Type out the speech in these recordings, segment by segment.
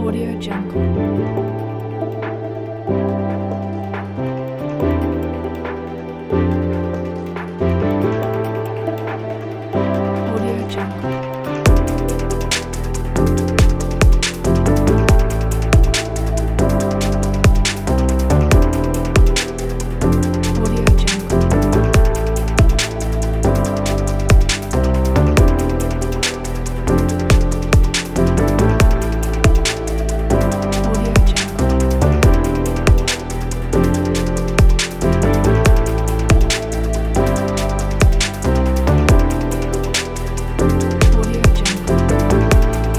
Audio Jungle. Audio Jungle. Audio Jungle. Audio Jungle. Audio Jungle.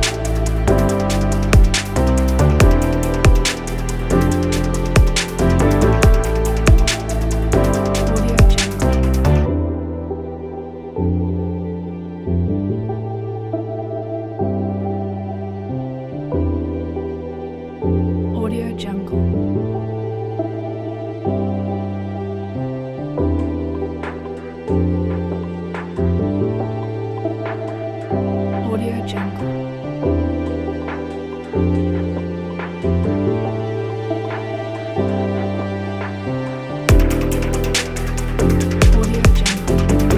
Audio Jungle. Audio Jungle. Audio Jungle. Audio Jungle.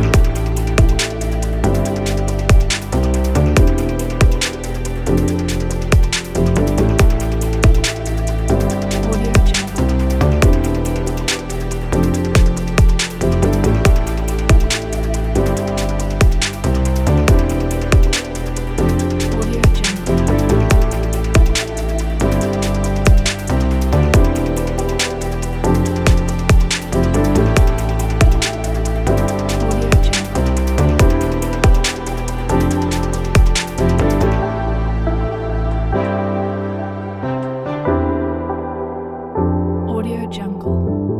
Audio Jungle. Audio Jungle. Audio Jungle. Audio Jungle.